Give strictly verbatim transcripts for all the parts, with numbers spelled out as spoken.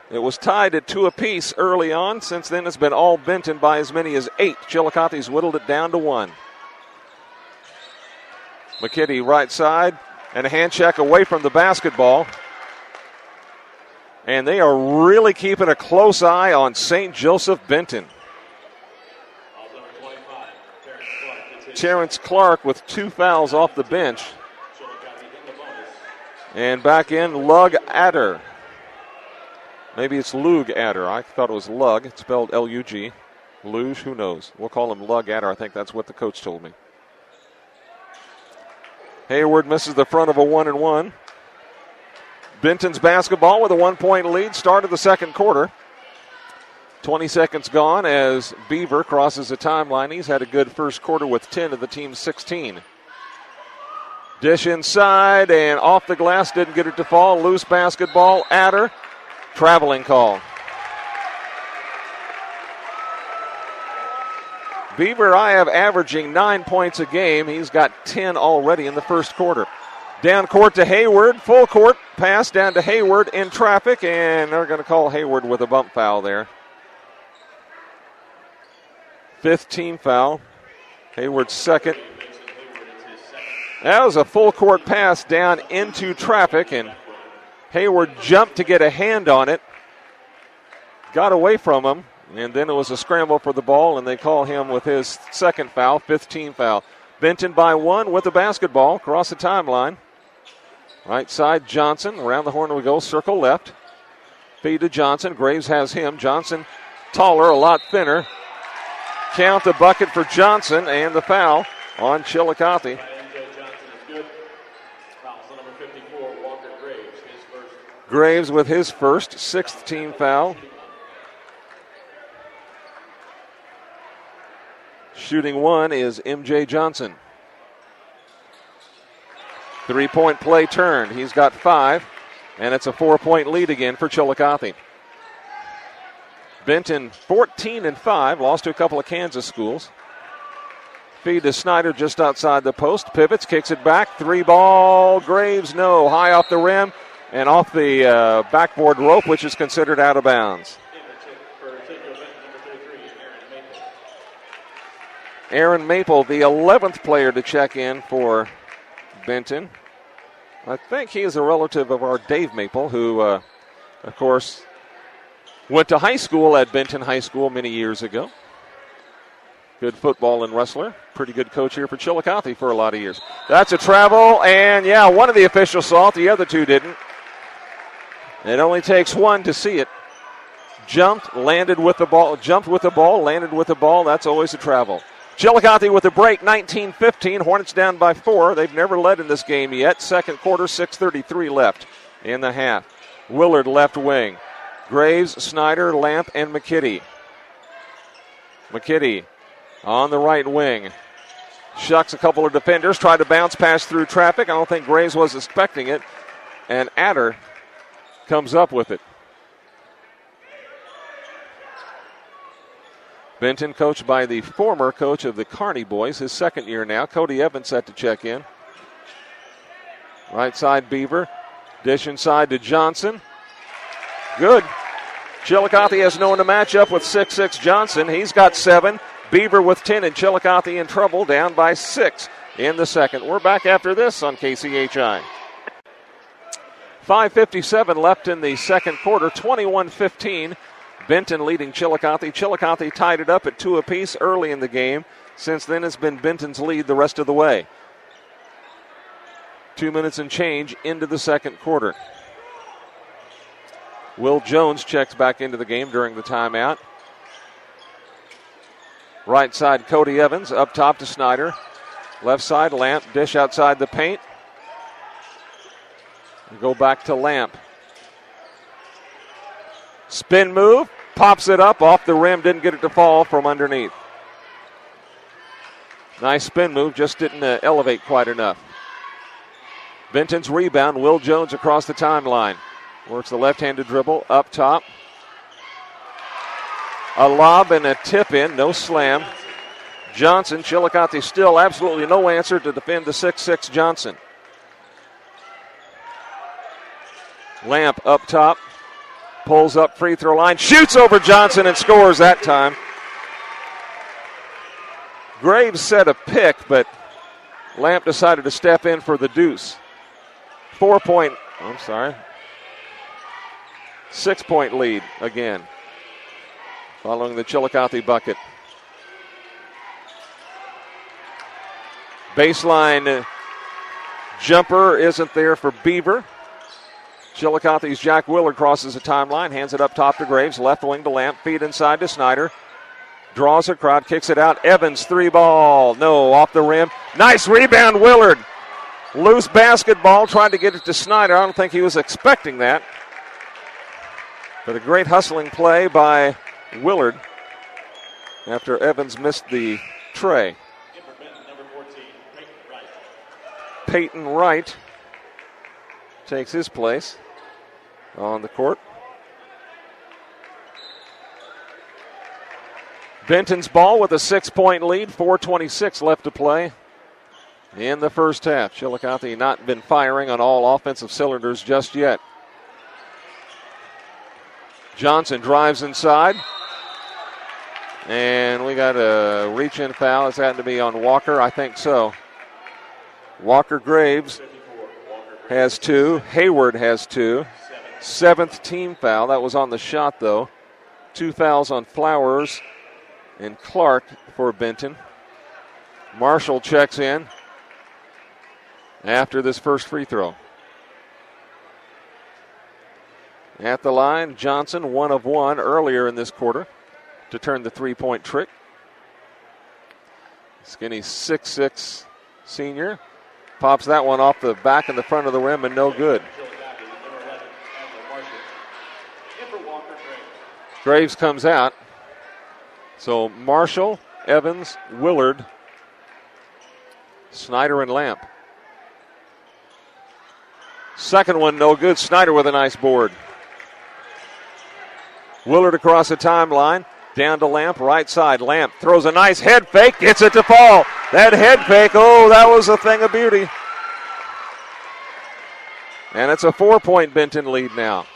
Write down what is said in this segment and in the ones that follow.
It was tied at two apiece early on. Since then, it's been all Benton by as many as eight. Chillicothe's whittled it down to one. McKitty right side, and a hand check away from the basketball. And they are really keeping a close eye on Saint Joseph Benton. Terrence Clark with two fouls off the bench. And back in, Lug Adder. Maybe it's Lug Adder. I thought it was Lug. It's spelled L U G. Luge, who knows? We'll call him Lug Adder. I think that's what the coach told me. Hayward misses the front of a one and one. Benton's basketball with a one-point lead. Start of the second quarter. twenty seconds gone as Beaver crosses the timeline. He's had a good first quarter with ten of the team's sixteen. Dish inside and off the glass. Didn't get it to fall. Loose basketball. Adder. Traveling call. Beaver I have averaging nine points a game. He's got ten already in the first quarter. Down court to Hayward. Full court pass down to Hayward in traffic, and they're going to call Hayward with a bump foul there. Fifth team foul. Hayward's second. That was a full court pass down into traffic, and Hayward jumped to get a hand on it. Got away from him, and then it was a scramble for the ball, and they call him with his second foul, fifth team foul. Benton by one with the basketball across the timeline. Right side, Johnson. Around the horn we go, circle left. Feed to Johnson. Graves has him. Johnson taller, a lot thinner. Count the bucket for Johnson and the foul on Chillicothe. Graves with his first, sixth team foul. Shooting one is M J Johnson. Three-point play turned. He's got five, and it's a four-point lead again for Chillicothe. Benton fourteen and five, lost to a couple of Kansas schools. Feed to Snyder just outside the post. Pivots, kicks it back. Three ball. Graves, no. High off the rim and off the uh, backboard rope, which is considered out of bounds. Aaron Maple, the eleventh player to check in for Benton. I think he is a relative of our Dave Maple, who, uh, of course, went to high school at Benton High School many years ago. Good football and wrestler. Pretty good coach here for Chillicothe for a lot of years. That's a travel, and yeah, one of the officials saw it, the other two didn't. It only takes one to see it. Jumped, landed with the ball, jumped with the ball, landed with the ball. That's always a travel. Chillicothe with a break, nineteen fifteen. Hornets down by four. They've never led in this game yet. Second quarter, six thirty-three left in the half. Willard left wing. Graves, Snyder, Lamp, and McKitty. McKitty on the right wing. Shucks a couple of defenders. Tried to bounce pass through traffic. I don't think Graves was expecting it. And Adder comes up with it. Benton coached by the former coach of the Kearney boys, his second year now. Cody Evans set to check in. Right side Beaver. Dish inside to Johnson. Good. Chillicothe has no one to match up with six six Johnson. He's got seven. Beaver with ten, and Chillicothe in trouble, down by six in the second. We're back after this on K C H I. five fifty-seven left in the second quarter, twenty-one fifteen. Benton leading Chillicothe. Chillicothe tied it up at two apiece early in the game. Since then, it's been Benton's lead the rest of the way. Two minutes and change into the second quarter. Will Jones checks back into the game during the timeout. Right side, Cody Evans. Up top to Snyder. Left side, Lamp. Dish outside the paint. We go back to Lamp. Spin move. Pops it up off the rim. Didn't get it to fall from underneath. Nice spin move. Just didn't uh, elevate quite enough. Benton's rebound. Will Jones across the timeline. Works the left-handed dribble. Up top. A lob and a tip in. No slam. Johnson. Chillicothe still absolutely no answer to defend the six six Johnson. Lamp up top. pulls up free throw line, shoots over Johnson and scores that time. Graves set a pick, but Lamp decided to step in for the deuce. Four point, I'm sorry, six point lead again, following the Chillicothe bucket. Baseline jumper isn't there for Beaver. Chillicothe's Jack Willard crosses the timeline, hands it up top to Graves, left wing to Lamp, feed inside to Snyder. Draws a crowd, kicks it out. Evans, three ball. No, off the rim. Nice rebound, Willard. Loose basketball, trying to get it to Snyder. I don't think he was expecting that. But a great hustling play by Willard after Evans missed the tray. Peyton Wright takes his place on the court. Benton's ball with a six-point lead, four twenty-six left to play in the first half. Chillicothe not been firing on all offensive cylinders just yet. Johnson drives inside. And we got a reach-in foul. It's had to be on Walker, I think so. Walker Graves has two. Hayward has two. Seventh team foul. That was on the shot, though. Two fouls on Flowers and Clark for Benton. Marshall checks in after this first free throw. At the line, Johnson, one of one earlier in this quarter to turn the three-point trick. Skinny six six senior. Pops that one off the back and the front of the rim and no good. Graves comes out. So Marshall, Evans, Willard, Snyder, and Lamp. Second one, no good. Snyder with a nice board. Willard across the timeline. Down to Lamp, right side. Lamp throws a nice head fake, gets it to fall. That head fake, oh, that was a thing of beauty. And it's a four-point Benton lead now.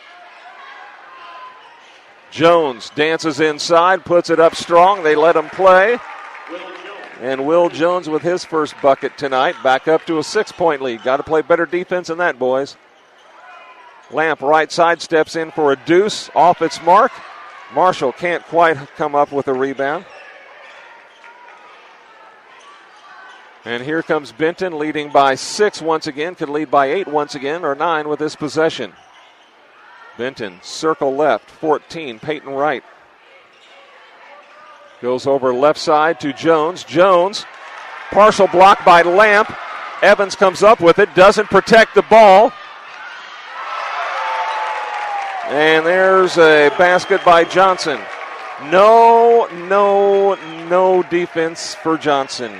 Jones dances inside, puts it up strong. They let him play. And Will Jones with his first bucket tonight, back up to a six-point lead. Got to play better defense than that, boys. Lamp right side steps in for a deuce, off its mark. Marshall can't quite come up with a rebound. And here comes Benton leading by six once again, could lead by eight once again, or nine with this possession. Benton, circle left, fourteen, Peyton Wright. Goes over left side to Jones. Jones, partial block by Lamp. Evans comes up with it, doesn't protect the ball. And there's a basket by Johnson. No, no, no defense for Johnson.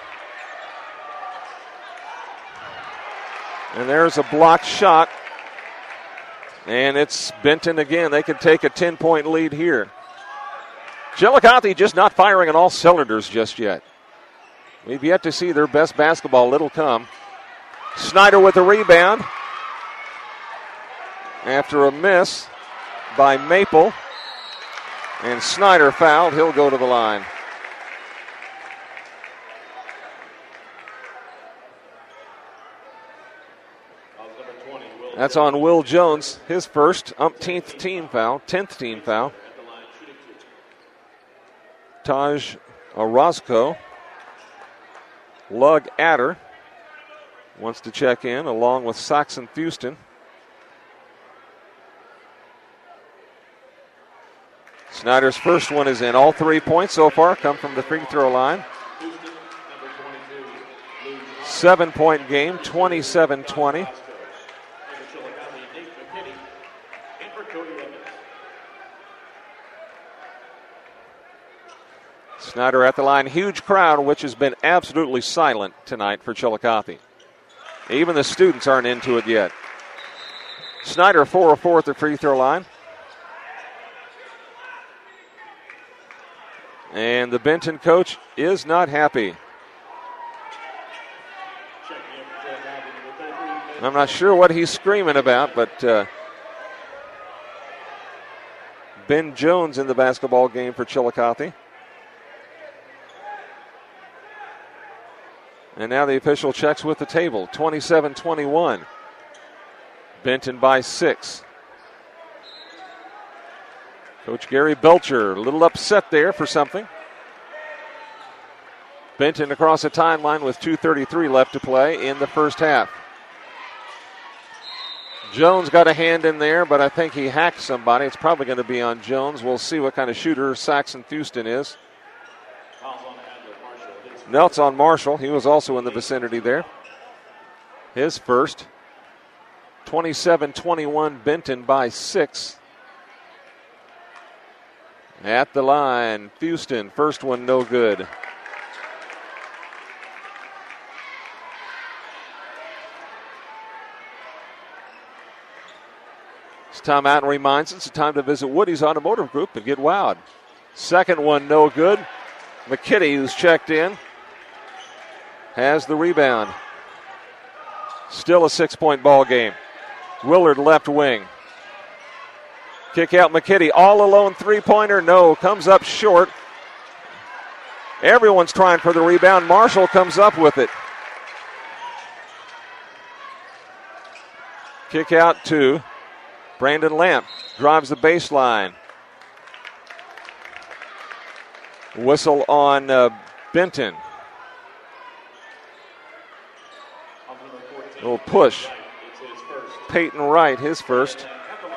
And there's a blocked shot. And it's Benton again. They could take a ten-point lead here. Chillicothe just not firing on all cylinders just yet. We've yet to see their best basketball. It'll come. Snyder with the rebound. After a miss by Maple. And Snyder fouled. He'll go to the line. That's on Will Jones, his first umpteenth team foul, tenth team foul. Taj Orozco, Lug Adder wants to check in along with Saxon Houston. Snyder's first one is in. All three points so far come from the free throw line. Seven-point game, twenty-seven twenty. Snyder at the line. Huge crowd, which has been absolutely silent tonight for Chillicothe. Even the students aren't into it yet. Snyder four of four at the free throw line. And the Benton coach is not happy. I'm not sure what he's screaming about, but uh, Ben Jones in the basketball game for Chillicothe. And now the official checks with the table. twenty-seven twenty-one. Benton by six. Coach Gary Belcher a little upset there for something. Benton across the timeline with two thirty-three left to play in the first half. Jones got a hand in there, but I think he hacked somebody. It's probably going to be on Jones. We'll see what kind of shooter Saxon Houston is. No, it's on Marshall. He was also in the vicinity there. His first. twenty-seven twenty-one, Benton by six. At the line, Houston. First one no good. Timeout reminds us it's time to visit Woody's Automotive Group and get wowed. Second one no good. McKitty, who's checked in, has the rebound. Still a six-point ball game. Willard left wing. Kick out McKitty. All alone three-pointer. No. Comes up short. Everyone's trying for the rebound. Marshall comes up with it. Kick out two. Brandon Lamp drives the baseline. Whistle on uh, Benton. Little push. Peyton Wright, his first.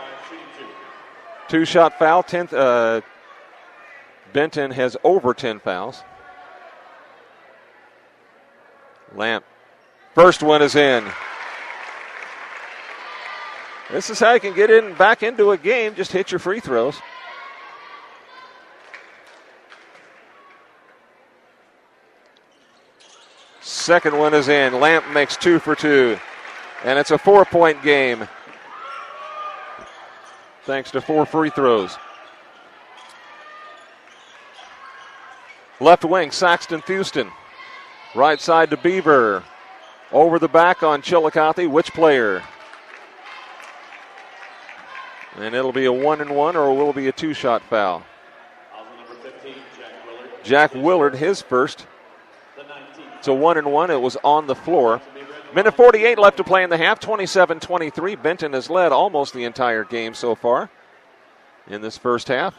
Two-shot foul. Tenth. Uh, Benton has over ten fouls. Lamp. First one is in. This is how you can get in back into a game. Just hit your free throws. Second one is in. Lamp makes two for two. And it's a four-point game. Thanks to four free throws. Left wing, Saxton Houston. Right side to Beaver. Over the back on Chillicothe. Which player? And it'll be a one and one, or will it be a two-shot foul? fifteen, Jack Willard. Jack Willard, his first. It's a one and one. It was on the floor. Minute forty-eight left to play in the half. twenty-seven twenty-three. Benton has led almost the entire game so far in this first half.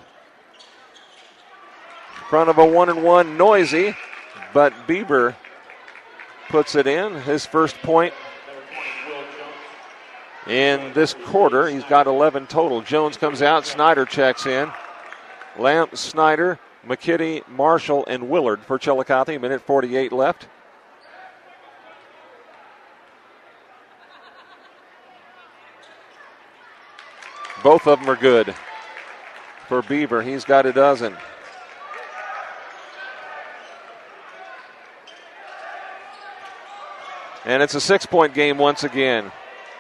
Front of a one and one, noisy, but Bieber puts it in. His first point in this quarter. He's got eleven total. Jones comes out. Snyder checks in. Lamp, Snyder, McKitty, Marshall, and Willard for Chillicothe. Minute forty-eight left. Both of them are good for Beaver. He's got a dozen. And it's a six-point game once again.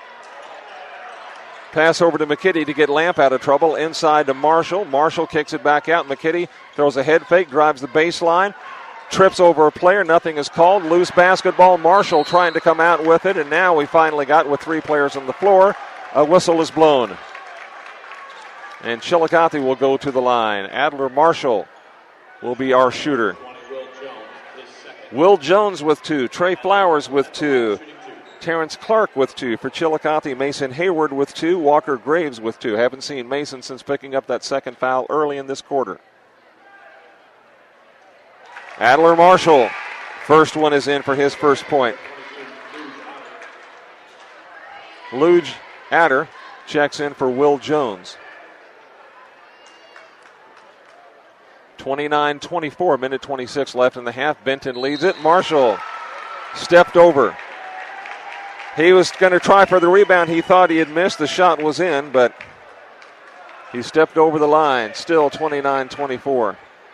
Pass over to McKitty to get Lamp out of trouble. Inside to Marshall. Marshall kicks it back out. McKitty throws a head fake, drives the baseline, trips over a player. Nothing is called. Loose basketball. Marshall trying to come out with it. And now we finally got with three players on the floor. A whistle is blown. And Chillicothe will go to the line. Adler Marshall will be our shooter. Will Jones with two. Trey Flowers with two. Terrence Clark with two for Chillicothe. Mason Hayward with two. Walker Graves with two. Haven't seen Mason since picking up that second foul early in this quarter. Adler Marshall. First one is in for his first point. Luge Adder checks in for Will Jones. twenty-nine twenty-four, minute twenty-six left in the half. Benton leads it. Marshall stepped over. He was going to try for the rebound. He thought he had missed. The shot was in, but he stepped over the line. Still twenty-nine twenty-four.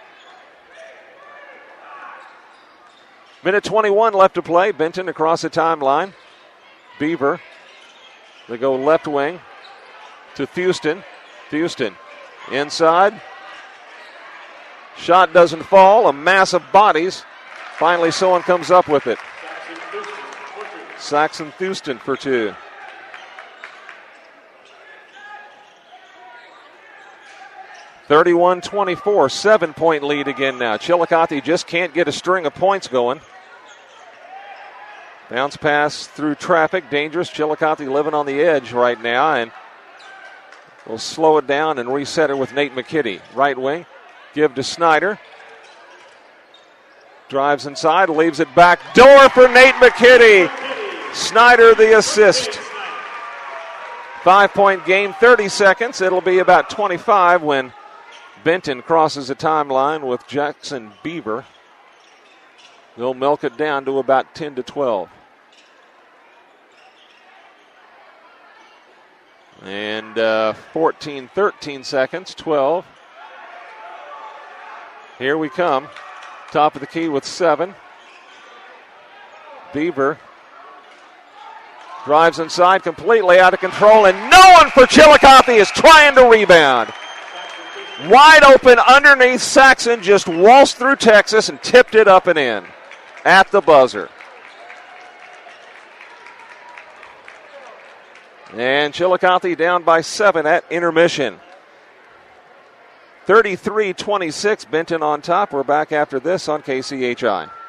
Minute twenty-one left to play. Benton across the timeline. Beaver. They go left wing to Houston. Houston inside. Shot doesn't fall. A mass of bodies. Finally, someone comes up with it. Saxon Houston for two. thirty-one twenty-four, seven-point lead again now. Chillicothe just can't get a string of points going. Bounce pass through traffic, dangerous. Chillicothe living on the edge right now, and we'll slow it down and reset it with Nate McKitty. Right wing, give to Snyder. Drives inside, leaves it back. Door for Nate McKitty. Snyder the assist. Five-point game, thirty seconds. It'll be about twenty-five when Benton crosses the timeline with Jackson Beaver. They'll milk it down to about ten to twelve. And uh, fourteen, thirteen seconds, twelve. Here we come. Top of the key with seven. Beaver drives inside, completely out of control, and no one for Chillicothe is trying to rebound. Wide open underneath, Saxon just waltzed through Texas and tipped it up and in at the buzzer. And Chillicothe down by seven at intermission. thirty-three twenty-six, Benton on top. We're back after this on K C H I.